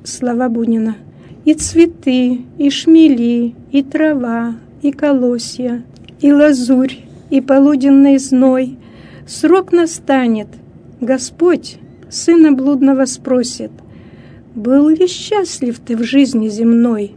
слова Бунина. «И цветы, и шмели, и трава, и колосья, и лазурь, и полуденный зной. Срок настанет, Господь сына блудного спросит, был ли счастлив ты в жизни земной?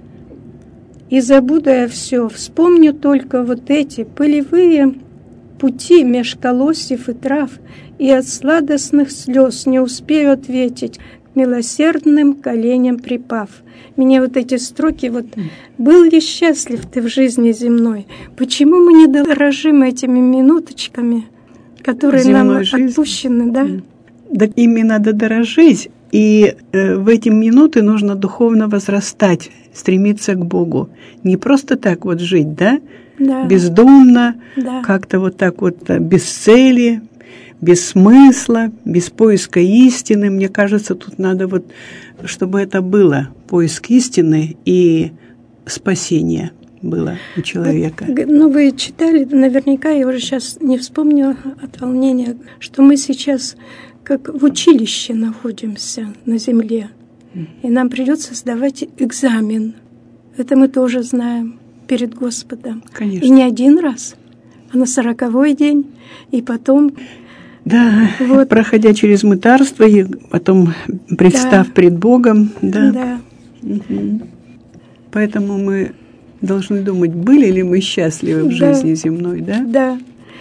И забуду я все, вспомню только вот эти полевые пути меж колосьев и трав, и от сладостных слез не успею ответить, к милосердным коленям припав». Меня вот эти строки, вот «Был ли счастлив ты в жизни земной?» Почему мы не дорожим этими минуточками, которые земной нам жизни отпущены, да? Да, ими надо дорожить, и в эти минуты нужно духовно возрастать, стремиться к Богу. Не просто так вот жить, да? Да. Бездумно, да. Как-то вот так вот без цели, без смысла, без поиска истины. Мне кажется, тут надо вот, чтобы это было, поиск истины и спасение было у человека. Ну, вы читали, наверняка, я уже сейчас не вспомню от волнения, что мы сейчас как в училище находимся на земле, и нам придется сдавать экзамен. Это мы тоже знаем перед Господом. Конечно. И не один раз, а на 40-й день, и потом... Да, вот. Проходя через мытарство, и потом представ пред Богом. Да. Да. Угу. Поэтому мы должны думать, были ли мы счастливы в жизни земной, да? Да.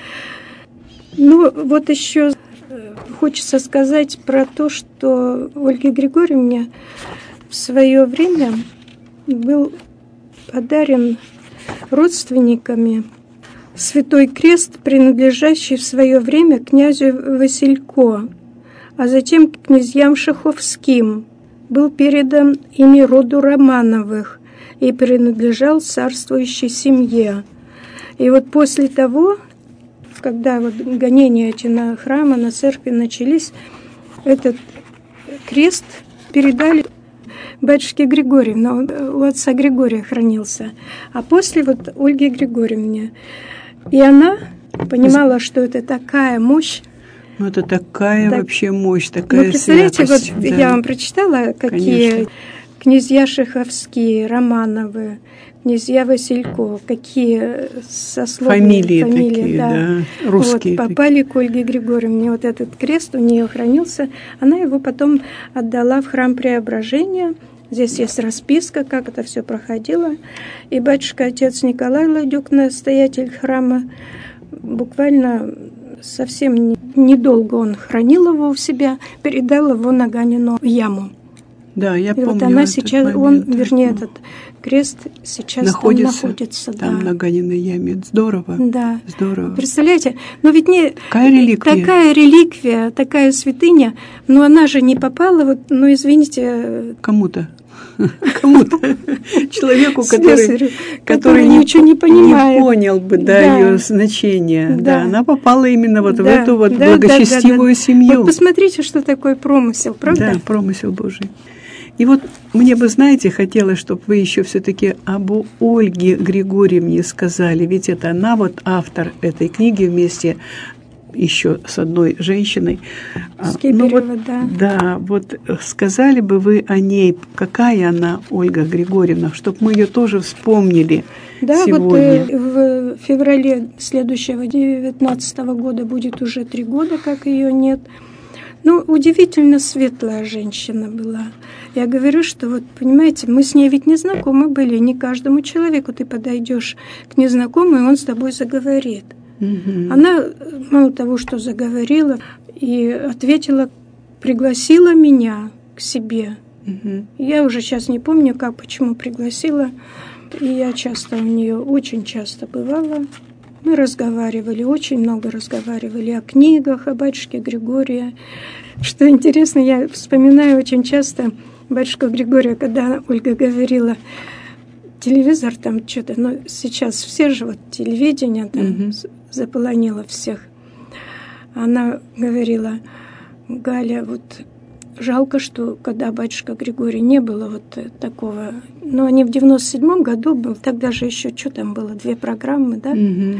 Ну, вот еще хочется сказать про то, что Ольге Григорьевне в свое время был подарен родственниками Святой Крест, принадлежащий в свое время князю Василько, а затем князьям Шаховским, был передан ими роду Романовых и принадлежал царствующей семье. И вот после того, когда вот гонения эти на храмы, на церкви начались, этот крест передали батюшке Григорию, но у отца Григория хранился. А после вот Ольге Григорьевне. И она понимала, что это такая мощь. Ну, это такая вообще мощь, такая представляете, святость. Вот я вам прочитала, какие Конечно. Князья Шаховские, Романовы, князья Василько, какие сословия, фамилии такие, да, русские. Вот, попали к Ольге Григорьевне. Вот этот крест у нее хранился. Она его потом отдала в храм Преображения. Здесь есть расписка, как это все проходило. И батюшка-отец Николай Ладюк, настоятель храма, буквально совсем недолго он хранил его у себя, передал его на Ганину яму. Да, я помню. Вот она сейчас, этот крест сейчас находится там на Ганиной яме. Здорово. Да. Здорово. Представляете, но ведь не такая реликвия, такая святыня, но она же не попала, вот, ну извините. Кому-то. Человеку, который ничего не понимает. Не понял бы, ее значение. Да, она попала именно вот в эту вот благочестивую семью. Вот посмотрите, что такое промысел, правда? Да, промысел Божий. И вот мне бы, знаете, хотелось, чтобы вы еще все-таки об Ольге Григорьевне сказали, ведь это она вот автор этой книги вместе еще с одной женщиной. Скиберева, Да, вот сказали бы вы о ней, какая она, Ольга Григорьевна, чтобы мы ее тоже вспомнили сегодня. Вот в феврале следующего 19 года будет уже 3 года, как ее нет. Ну, удивительно светлая женщина была. Я говорю, что вот, понимаете, мы с ней ведь не знакомы были, не каждому человеку ты подойдешь к незнакомому, и он с тобой заговорит. Угу. Она мало того, что заговорила, и ответила, пригласила меня к себе. Угу. Я уже сейчас не помню, почему пригласила. И я часто у нее, очень часто бывала. Мы разговаривали, очень много разговаривали о книгах, о батюшке Григория. Что интересно, я вспоминаю очень часто батюшку Григория, когда Ольга говорила, телевизор там что-то, но сейчас все же вот телевидение там заполонило всех. Она говорила, Галя, вот жалко, что когда батюшка Григорий не было вот такого, но они в 97-м году был, тогда же еще что там было, 2 программы, да?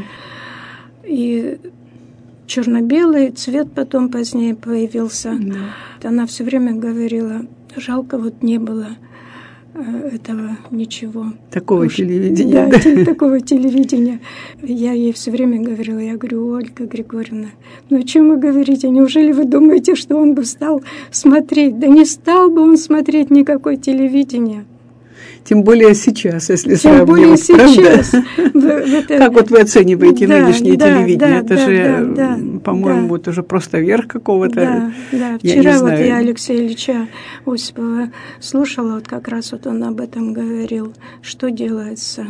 И черно-белый цвет потом позднее появился. Она все время говорила, жалко, вот не было этого ничего. Такого телевидения. Да, такого телевидения. Я ей все время говорила, я говорю: Ольга Григорьевна, ну о чем вы говорите? Неужели вы думаете, что он бы стал смотреть? Да не стал бы он смотреть никакое телевидение. Тем более сейчас, если тем более сейчас. Как вот вы оцениваете нынешнее телевидение? Это же, по-моему, это уже просто верх какого-то. Да. Вчера вот я Алексея Ильича Осипова слушала, вот как раз вот он об этом говорил, что делается.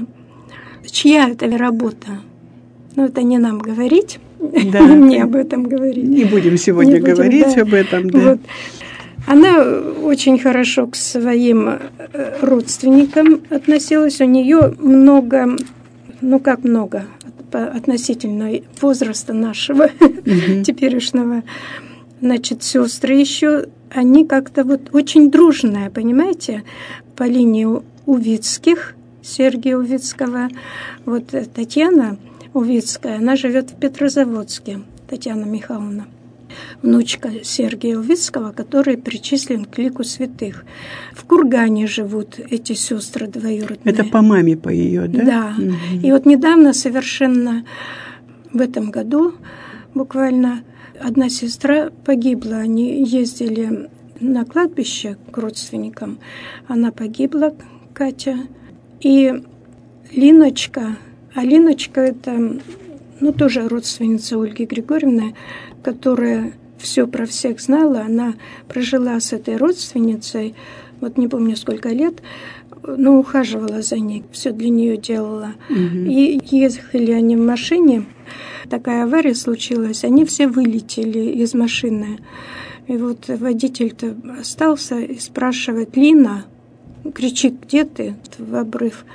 Чья это работа? Ну, это не нам говорить, не об этом говорить. Не будем сегодня говорить об этом, да. Она очень хорошо к своим родственникам относилась. У нее много, ну как много, относительно возраста нашего теперешнего. Значит, сестры еще, они как-то вот очень дружные, понимаете, по линии Увицких, Сергия Увицкого. Вот Татьяна Увицкая, она живет в Петрозаводске, Татьяна Михайловна. Внучка Сергия Увицкого, который причислен к лику святых. В Кургане живут эти сестры двоюродные. Это по маме, по ее, да? Да. И вот недавно совершенно, в этом году, буквально, одна сестра погибла. Они ездили на кладбище к родственникам. Она погибла, Катя. И Линочка, а Линочка это, ну, тоже родственница Ольги Григорьевны, которая все про всех знала. Она прожила с этой родственницей, вот не помню сколько лет, но ухаживала за ней, все для нее делала. И ехали они в машине, такая авария случилась, они все вылетели из машины. И вот водитель-то остался и спрашивает: Лина, кричит: где ты? В обрыв.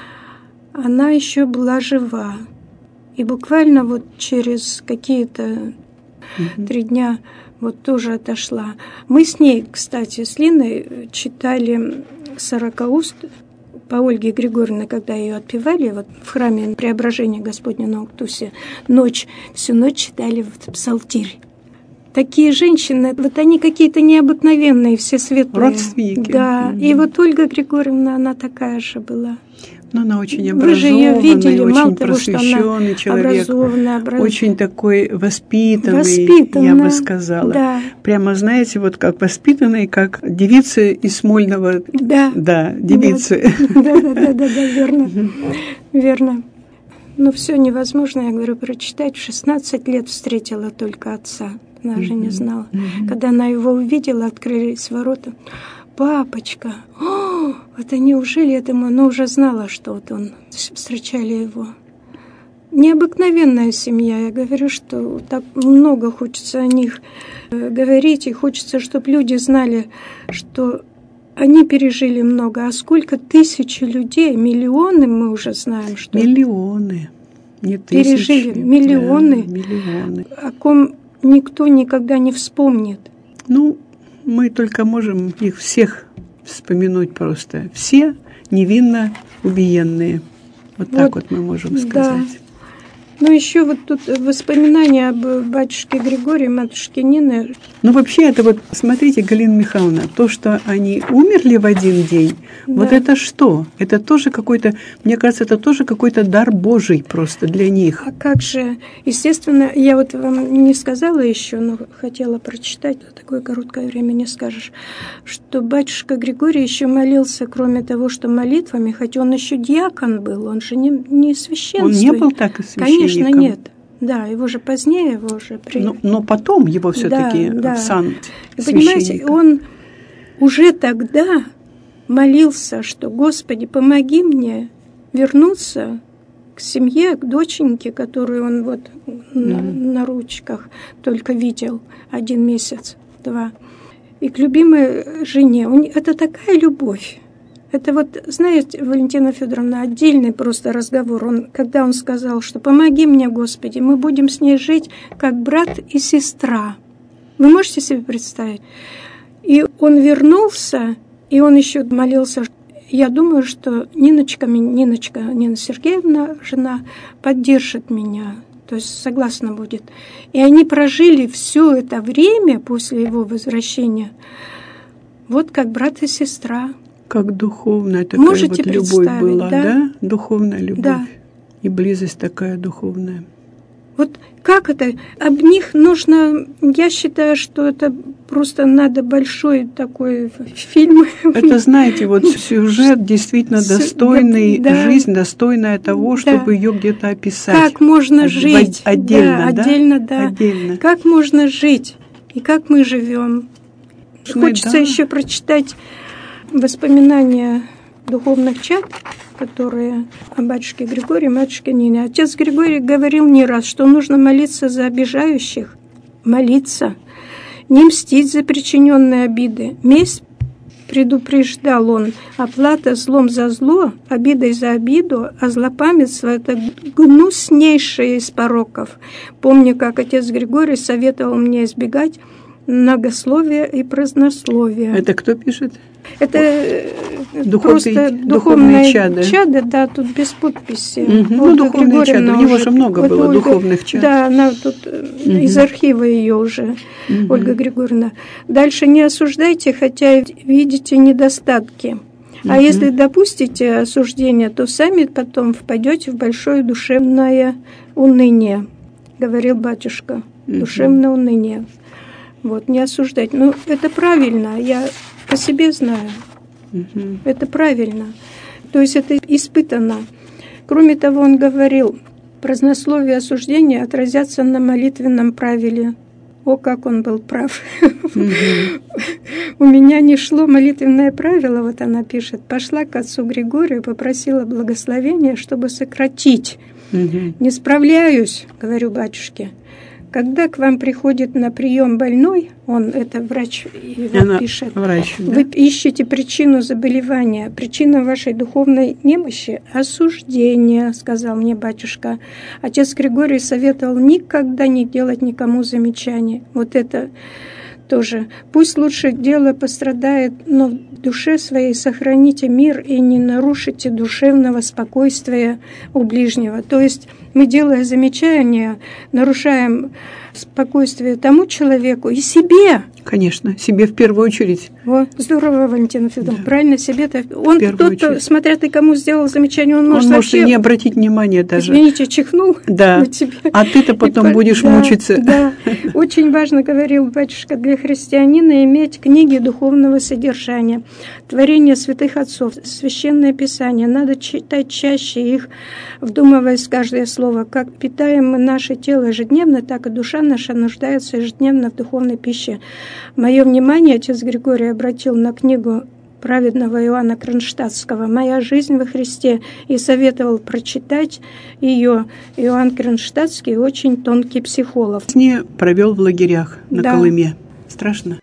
Она еще была жива. И буквально вот через какие-то 3 дня вот тоже отошла. Мы с ней, кстати, с Линой читали 40 уст по Ольге Григорьевне, когда ее отпевали вот в храме Преображения Господня на Уктусе. Всю ночь читали вот псалтирь. Такие женщины, вот они какие-то необыкновенные, все светлые. Родственники. Да, и вот Ольга Григорьевна, она такая же была. Но она очень Вы же ее видели, очень мало того, что просвещенный она человек, очень такой воспитанный, я бы сказала. Да. Прямо, знаете, вот как воспитанный, как девицы из Смольного. Да, девицы. Да, верно. Но все невозможно, я говорю, прочитать. В 16 лет встретила только отца. Она же не знала. Когда она его увидела, открылись ворота. Папочка, это неужели этому? Она уже знала, что вот он, встречали его. Необыкновенная семья. Я говорю, что так много хочется о них говорить, и хочется, чтобы люди знали, что они пережили много. А сколько тысяч людей, миллионы мы уже знаем, что... Миллионы, не тысячи. Пережили миллионы, да, миллионы, о ком никто никогда не вспомнит. Ну, мы только можем их всех вспомянуть просто. Все невинно убиенные. Вот так вот мы можем сказать. Да. Ну, еще вот тут воспоминания об батюшке Григории, матушке Нины. Ну, вообще, это вот, смотрите, Галина Михайловна, то, что они умерли в один день, вот это что? Это тоже какой-то, мне кажется, это тоже какой-то дар Божий просто для них. А как же? Естественно, я вот вам не сказала еще, но хотела прочитать, за такое короткое время не скажешь, что батюшка Григорий еще молился, кроме того, что молитвами, хоть он еще диакон был, он же не священствует. Он не был так и священником? Конечно, нет. Да, его же позднее, его уже... Но потом его все-таки в сан священника. Понимаете, он уже тогда молился, что: Господи, помоги мне вернуться к семье, к доченьке, которую он вот на ручках только видел 1 месяц, 2. И к любимой жене. Это такая любовь. Это вот, знаете, Валентина Федоровна, отдельный просто разговор. Когда он сказал, что помоги мне, Господи, мы будем с ней жить как брат и сестра. Вы можете себе представить? И он вернулся, и он еще молился. Я думаю, что Нина Сергеевна, жена, поддержит меня. То есть согласна будет. И они прожили все это время после его возвращения вот как брат и сестра. Как духовная такая Можете вот любовь была, да? да? Духовная любовь. Да. И близость такая духовная. Вот как это? Об них нужно, я считаю, что это просто надо большой такой фильм. Это, знаете, вот сюжет действительно достойный, да, жизнь достойная того, чтобы ее где-то описать. Как можно жить. Отдельно, да? Отдельно, да. Отдельно. Как можно жить и как мы живем. Хочется еще прочитать воспоминания духовных чад, которые о батюшке Григории, матушке Нине. Отец Григорий говорил не раз, что нужно молиться за обижающих, молиться, не мстить за причиненные обиды. Месть, предупреждал он, оплата злом за зло, обидой за обиду, а злопамятство – это гнуснейшее из пороков. Помню, как отец Григорий советовал мне избегать многословия и празднословия. Это кто пишет? Это просто духовное чадо, да, тут без подписи. Ну, духовное чадо, у него же много было Ольга, духовных чад. Да, она тут из архива ее уже, Ольга Григорьевна. Дальше не осуждайте, хотя видите недостатки. А если допустите осуждение, то сами потом впадете в большое душевное уныние, говорил батюшка. Душевное уныние. Вот, не осуждать. Ну, это правильно, я по себе знаю. Это правильно. То есть это испытано. Кроме того, он говорил, празднословие и осуждение отразятся на молитвенном правиле. О, как он был прав. У меня не шло молитвенное правило, вот она пишет. Пошла к отцу Григорию, попросила благословения, чтобы сократить. Не справляюсь, говорю батюшке. Когда к вам приходит на прием больной, он, это врач его пишет, врач, да? Вы ищете причину заболевания, причина вашей духовной немощи – осуждение, сказал мне батюшка. Отец Григорий советовал никогда не делать никому замечаний. Вот это тоже. Пусть лучше дело пострадает, но в душе своей сохраните мир и не нарушите душевного спокойствия у ближнего. То есть мы, делая замечания, нарушаем спокойствие тому человеку и себе. Конечно, себе в первую очередь. О, здорово, Валентина Федоровна, да. Правильно, себе-то. Он кто-то, смотря ты кому сделал замечание, он может вообще... и не обратить внимания даже. Извините, чихнул на тебя. А ты-то потом будешь мучиться. Да, очень важно, говорил батюшка, для христианина иметь книги духовного содержания, творения святых отцов, священное писание. Надо читать чаще их, вдумываясь в каждое слово. Как питаем мы наше тело ежедневно, так и душа наша нуждается ежедневно в духовной пище. Мое внимание отец Григорий обратил на книгу праведного Иоанна Кронштадтского «Моя жизнь во Христе» и советовал прочитать ее. Иоанн Кронштадтский очень тонкий психолог. Не провел в лагерях на Колыме. Страшно?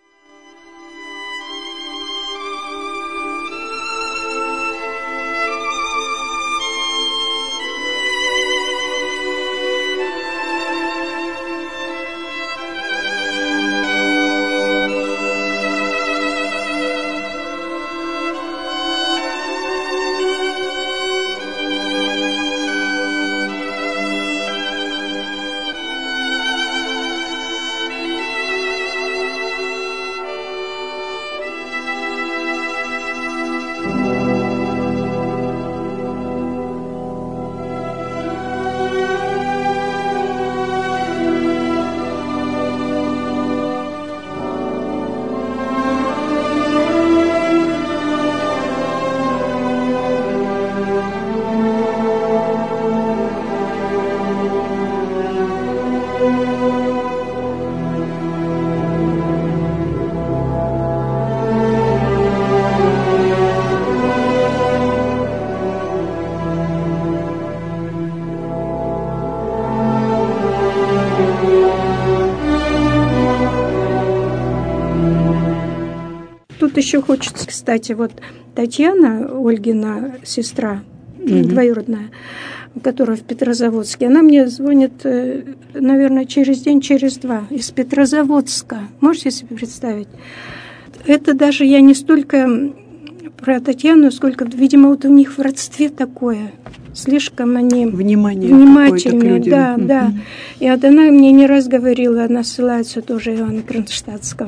Тут еще хочется, кстати, вот Татьяна, Ольгина сестра, двоюродная, которая в Петрозаводске, она мне звонит, наверное, через день, через два, из Петрозаводска. Можете себе представить? Это даже я не столько про Татьяну, сколько, видимо, вот у них в родстве такое. Слишком они внимательные. Да. И вот она мне не раз говорила, она ссылается тоже Иоанна Кронштадтского.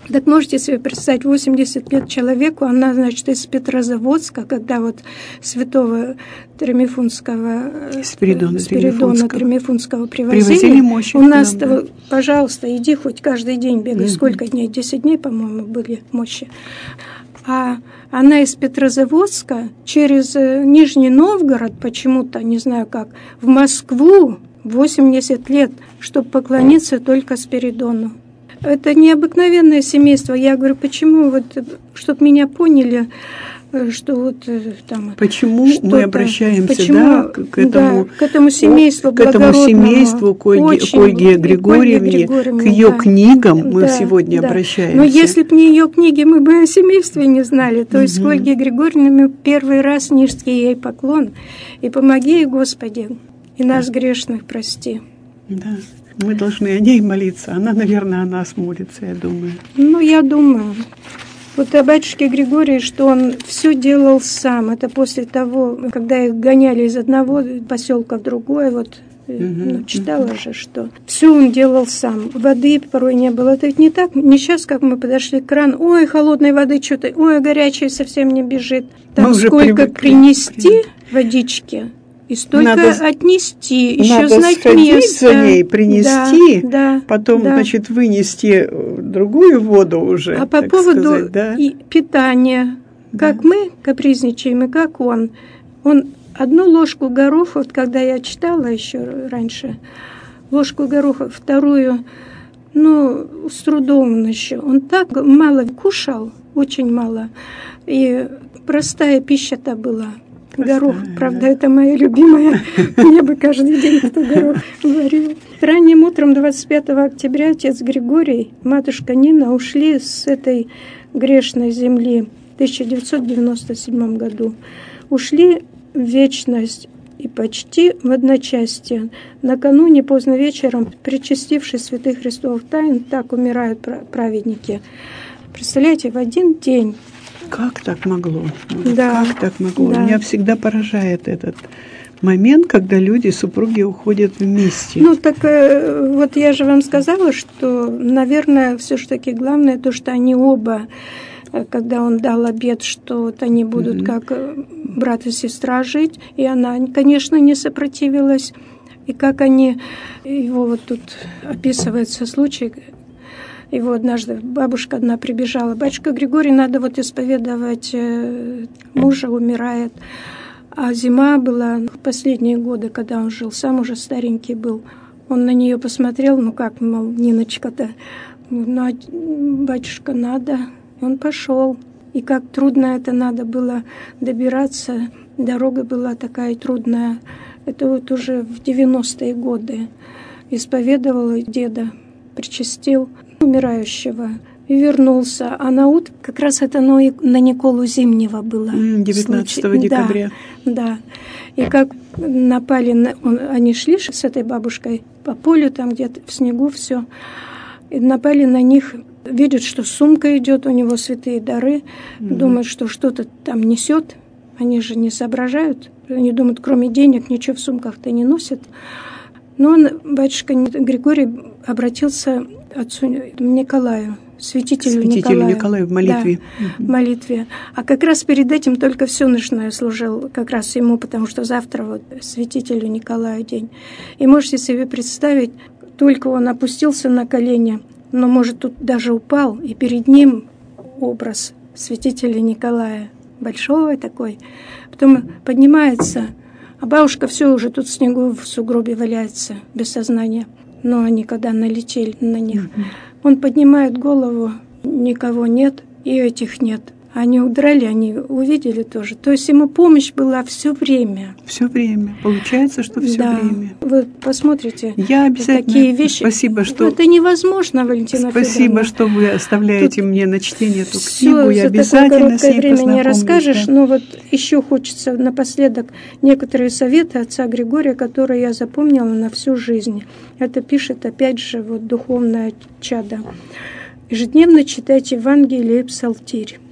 Так можете себе представить, 80 лет человеку, она, значит, из Петрозаводска, когда вот святого Тремифунского, Спиридона Тремифунского привозили мощи у нас, да. Пожалуйста, иди хоть каждый день бегай. Сколько дней? 10 дней, по-моему, были мощи. А она из Петрозаводска через Нижний Новгород, почему-то, не знаю как, в Москву 80 лет, чтобы поклониться только Спиридону. Это необыкновенное семейство. Я говорю, почему, вот, чтобы меня поняли, что вот там... Почему мы обращаемся к этому семейству благородному, к Ольге Григорьевне, к ее книгам мы сегодня обращаемся. Но если бы не ее книги, мы бы о семействе не знали. То есть к Ольге Григорьевне мы первый раз низкий ей поклон. И помоги ей, Господи, и нас грешных прости. Да. Мы должны о ней молиться. Она, наверное, о нас молится, я думаю. Ну, я думаю. Вот о батюшке Григории, что он все делал сам. Это после того, когда их гоняли из одного поселка в другой. Вот читала же, что все он делал сам. Воды порой не было. Это ведь не так. Не сейчас, как мы подошли к крану. Ой, холодной воды что-то. Ой, горячей совсем не бежит. Там сколько принести водички. И столько отнести, еще знать место. За ней, принести, потом, значит, вынести другую воду уже. А по поводу питания, как мы капризничаем, и как он одну ложку гороха, вот когда я читала еще раньше, ложку гороха, вторую, с трудом он еще. Он так мало кушал, очень мало, и простая пища-то была. Горох, правда, это моя любимая. Мне бы каждый день кто горох варил. Ранним утром 25 октября отец Григорий, матушка Нина ушли с этой грешной земли в 1997 году. Ушли в вечность и почти в одночасье. Накануне поздно вечером, причастившись святых Христовых тайн, так умирают праведники. Представляете, в один день. Как так могло? Как так могло? Да. Меня всегда поражает этот момент, когда люди, супруги уходят вместе. Вот я же вам сказала, что, наверное, все-таки главное то, что они оба, когда он дал обет, что вот они будут как брат и сестра жить, и она, конечно, не сопротивилась. И как они, его вот тут описывается случай. Его однажды бабушка одна прибежала. Батюшка Григорий, надо вот исповедовать, мужа умирает. А зима была, последние годы, когда он жил, сам уже старенький был. Он на нее посмотрел, мол, Ниночка-то, батюшка, надо. И он пошел. И как трудно это надо было добираться. Дорога была такая трудная. Это вот уже в 90-е годы. Исповедовала деда, причастил умирающего и вернулся. А на утро как раз это на Николу Зимнего было. 19 декабря. Да. И как напали, они шли с этой бабушкой по полю, там где-то в снегу все. И напали на них, видят, что сумка идет, у него святые дары, думают, что что-то там несет. Они же не соображают. Они думают, кроме денег ничего в сумках-то не носят. Но батюшка Григорий обратился к отцу Николаю, святителю Николаю в молитве. Да, в молитве. А как раз перед этим только всенощное служил как раз ему, потому что завтра вот святителю Николаю день. И можете себе представить, только он опустился на колени, но, может, тут даже упал, и перед ним образ святителя Николая, большой такой. Потом поднимается, а бабушка все уже тут в снегу в сугробе валяется, без сознания. Но они когда налетели на них, он поднимает голову, никого нет, и этих нет. Они удрали, они увидели тоже. То есть ему помощь была все время. Все время. Получается, что все время. Вы посмотрите, я обязательно, такие вещи. Спасибо, что... Это невозможно, Валентина Федоровна. Спасибо, что вы оставляете мне на чтение эту книгу. Я обязательно с ней время не расскажешь. Да. Но вот еще хочется напоследок некоторые советы отца Григория, которые я запомнила на всю жизнь. Это пишет, опять же, вот духовное чадо. Ежедневно читайте Евангелие и Псалтирь.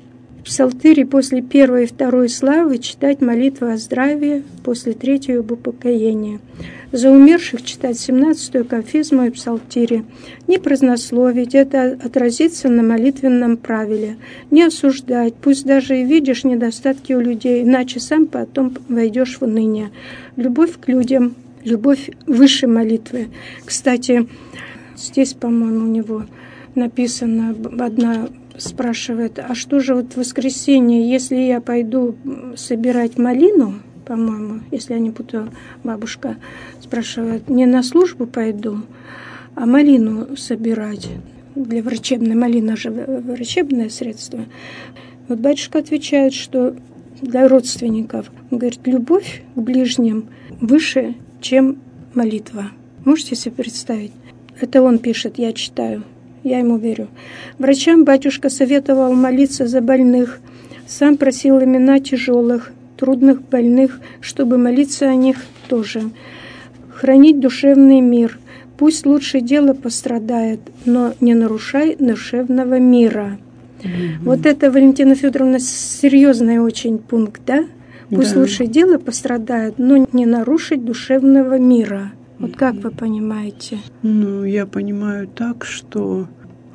псалтыре после первой и второй славы читать молитву о здравии, после третьего об упокоении. За умерших читать 17-ю кафизму и псалтире. Не празднословить, это отразится на молитвенном правиле. Не осуждать, пусть даже и видишь недостатки у людей, иначе сам потом войдешь в уныние. Любовь к людям, любовь выше молитвы. Кстати, здесь, по-моему, у него написано, одна спрашивает, а что же вот в воскресенье, если я пойду собирать малину, по-моему, если я не путаю, бабушка спрашивает, не на службу пойду, а малину собирать. Для врачебной, малина же врачебное средство. Вот батюшка отвечает, что для родственников, он говорит, любовь к ближним выше, чем молитва. Можете себе представить? Это он пишет, я читаю. Я ему верю. Врачам батюшка советовал молиться за больных. Сам просил имена тяжелых, трудных больных, чтобы молиться о них тоже. Хранить душевный мир. Пусть лучше дело пострадает, но не нарушай душевного мира. Вот это, Валентина Федоровна, серьезный очень пункт, да? Пусть лучше дело пострадает, но не нарушить душевного мира. Вот как вы понимаете? Ну, я понимаю так, что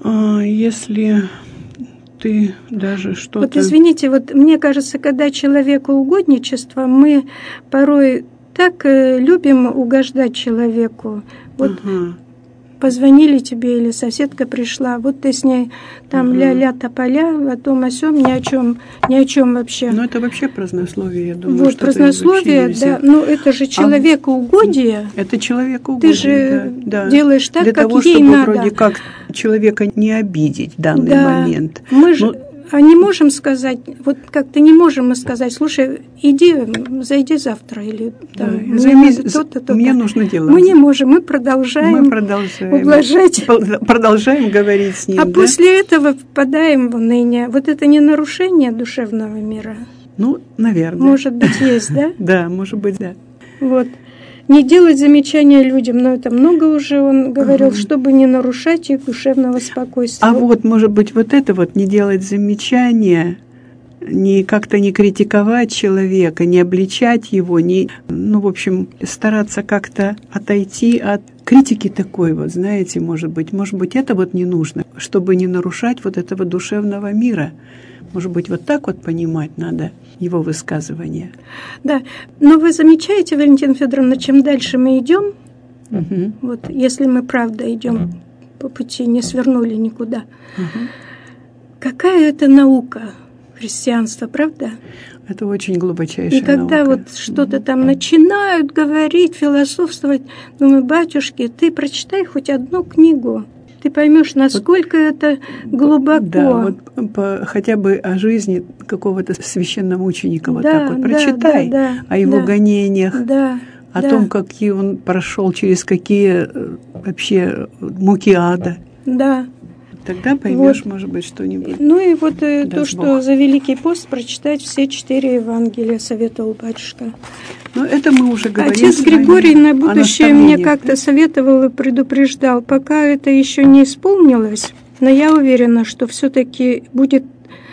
если ты даже что-то... Вот извините, вот мне кажется, когда человеку угодничество, мы порой так любим угождать человеку. Вот позвонили тебе или соседка пришла, вот ты с ней там ля-ля тополя, о том о сём, ни о чем вообще. Ну это вообще празднословие, я думаю. Вот празднословие, да, но это же человекоугодие. Это человекоугодие, ты же да. делаешь так, для как того, ей чтобы надо. Вроде как человека не обидеть в данный момент. Мы же... А не можем сказать, вот как-то не можем мы сказать, слушай, иди, зайди завтра, или там, мне нужно делать. Мы не можем, мы продолжаем ублажать. Продолжаем говорить с ним. А после этого впадаем в уныние. Вот это не нарушение душевного мира? Ну, наверное. Может быть, есть, да? Да, может быть, да. Вот. Не делать замечания людям, но это много уже он говорил, чтобы не нарушать их душевного спокойствия. А вот, может быть, вот это вот не делать замечания, не как-то не критиковать человека, не обличать его, в общем, стараться как-то отойти от критики такой вот, знаете, может быть, это вот не нужно, чтобы не нарушать вот этого душевного мира. Может быть, вот так вот понимать надо его высказывание. Да, но вы замечаете, Валентина Федоровна, чем дальше мы идем, вот если мы правда идем по пути, не свернули никуда, какая это наука христианства, правда? Это очень глубочайшая наука. И когда наука. вот что-то там начинают говорить, философствовать, думаю, батюшки, ты прочитай хоть одну книгу. Ты поймешь, насколько это глубоко. Да, вот хотя бы о жизни какого-то священномученика вот так вот прочитай, о его гонениях, о том, какие он прошел, через какие вообще муки ада. Да. Тогда поймешь, может быть, что-нибудь. Ну и вот то, что за Великий пост прочитать все 4 Евангелия, советовал батюшка. Ну, это мы уже говорили. Отец Григорий на будущее мне как-то советовал и предупреждал. Пока это еще не исполнилось, но я уверена, что все-таки будет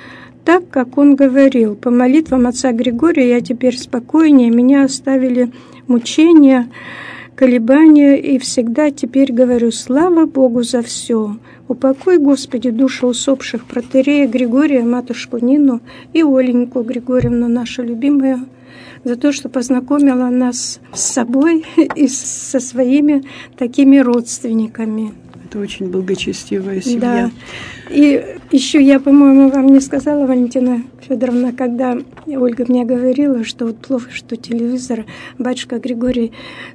так, как он говорил. По молитвам отца Григория я теперь спокойнее, меня оставили мучения, колебания, и всегда теперь говорю: слава Богу за все. Упокой, Господи, души усопших протоиерея Григория, матушку Нину и Оленьку Григорьевну, нашу любимую, за то, что познакомила нас с собой и со своими такими родственниками. Это очень благочестивая семья. Да. И еще я, по-моему, вам не сказала, Валентина Федоровна, когда Ольга мне говорила, что вот плохо, что телевизор, батюшка Григорий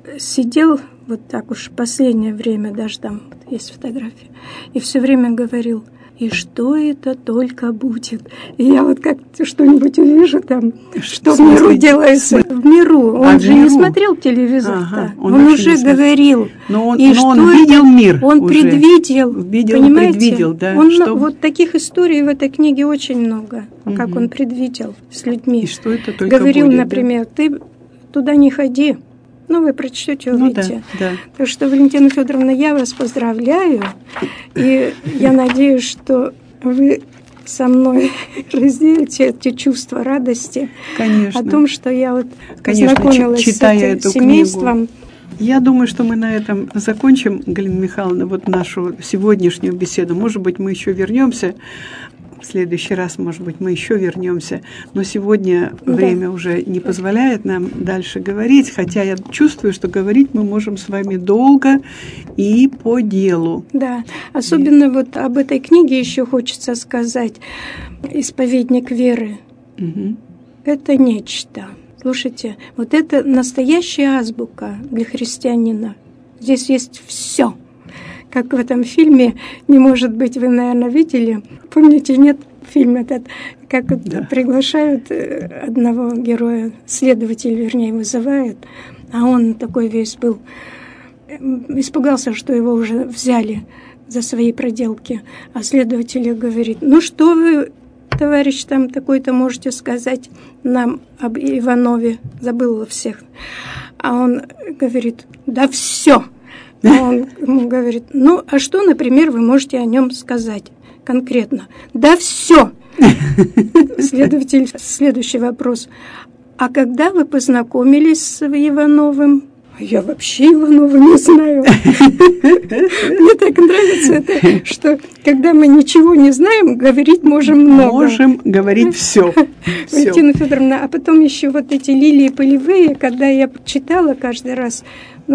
сидел вот так уж в последнее время, даже там есть фотографии, и все время говорил: и что это только будет. И я вот как что-нибудь увижу там, что в миру делается. В миру. Он же не смотрел телевизор-то. Он уже говорил. Но он видел мир. Он предвидел. Понимаете? Предвидел, да. Вот таких историй в этой книге очень много. Как он предвидел с людьми. И что это только говорил, будет, например, ты туда не ходи. Вы прочтете, увидите. Да. Так что, Валентина Федоровна, я вас поздравляю. И я надеюсь, что вы со мной разделите эти чувства радости. Конечно. О том, что я вот конечно, познакомилась с этим семейством. Книгу. Я думаю, что мы на этом закончим, Галина Михайловна, вот нашу сегодняшнюю беседу. Может быть, мы еще вернемся. В следующий раз, может быть, мы еще вернемся. Но сегодня время уже не позволяет нам дальше говорить, хотя я чувствую, что говорить мы можем с вами долго и по делу. Да, особенно вот об этой книге еще хочется сказать. «Исповедник веры». Угу. Это нечто. Слушайте, вот это настоящая азбука для христианина. Здесь есть все. Как в этом фильме, не может быть, вы, наверное, видели. Помните, нет, фильм этот, как приглашают одного героя, следователь, вернее, вызывают, а он такой весь был, испугался, что его уже взяли за свои проделки. А следователь говорит: ну что вы, товарищ там такой-то, можете сказать нам об Иванове? Забыл всех. А он говорит: да все. А он ему говорит: ну, а что, например, вы можете о нем сказать конкретно? Да все. Следователь, следующий вопрос. А когда вы познакомились с Ивановым? Я вообще Иванова не знаю. Мне так нравится это, что когда мы ничего не знаем, говорить можем много. Можем говорить все. Валентина Федоровна, а потом еще вот эти лилии полевые, когда я читала каждый раз,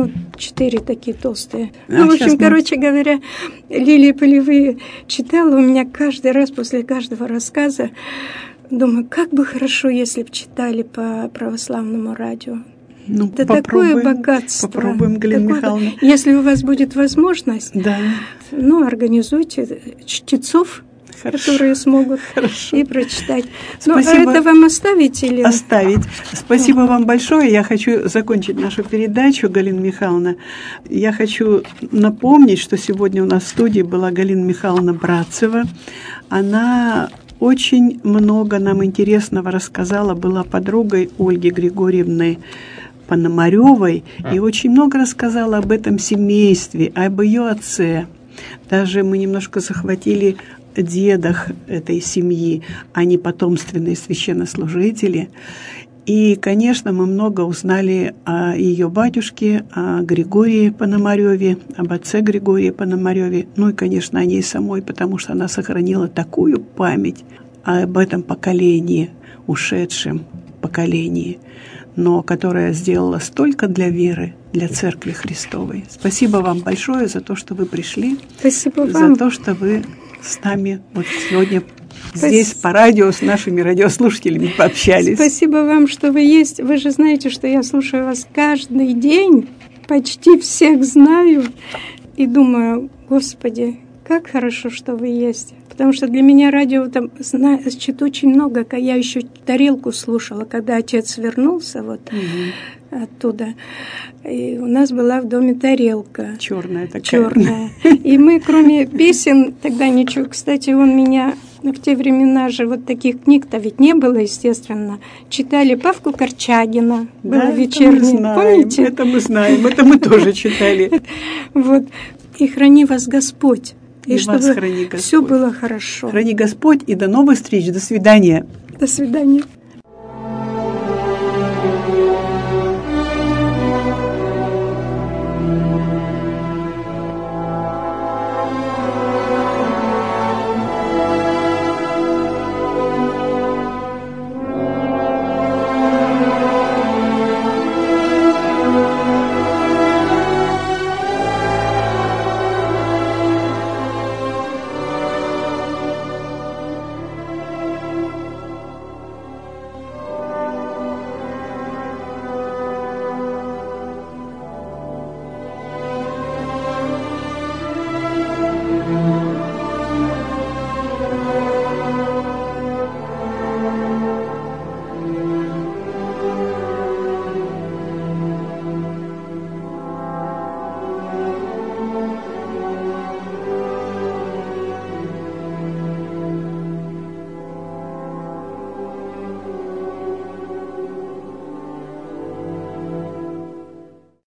4 такие толстые. В общем, короче говоря, лилии полевые читала, у меня каждый раз после каждого рассказа, думаю, как бы хорошо, если бы читали по православному радио. Да такое богатство. Попробуем, Галина Михайловна. Если у вас будет возможность, да. Организуйте чтецов, которые смогут и прочитать. Спасибо. А это вам оставить или... Оставить. Спасибо вам большое. Я хочу закончить нашу передачу, Галина Михайловна. Я хочу напомнить, что сегодня у нас в студии была Галина Михайловна Братцева. Она очень много нам интересного рассказала, была подругой Ольги Григорьевны Пономарёвой и очень много рассказала об этом семействе, об ее отце. Даже мы немножко захватили дедах этой семьи, они потомственные священнослужители. И, конечно, мы много узнали о ее батюшке, о Григории Пономарёве, об отце Григории Пономарёве, и, конечно, о ней самой, потому что она сохранила такую память об этом поколении, ушедшем поколении, но которое сделало столько для веры, для Церкви Христовой. Спасибо вам большое за то, что вы пришли. Спасибо вам. За то, что вы с нами вот сегодня здесь по радио с нашими радиослушателями пообщались. Спасибо вам, что вы есть. Вы же знаете, что я слушаю вас каждый день, почти всех знаю, и думаю: Господи, как хорошо, что вы есть. Потому что для меня радио там значит очень много. Я еще тарелку слушала, когда отец вернулся оттуда. И у нас была в доме тарелка. Черная такая. Черная. И мы, кроме песен, тогда ничего. Кстати, он меня в те времена же вот таких книг-то ведь не было, естественно. Читали Павку Корчагина. Да, было вечернее. Помните? Это мы знаем. Это мы тоже читали. Вот. И храни вас Господь. И чтобы храни Господь. Все было хорошо. Храни Господь, и до новых встреч. До свидания. До свидания.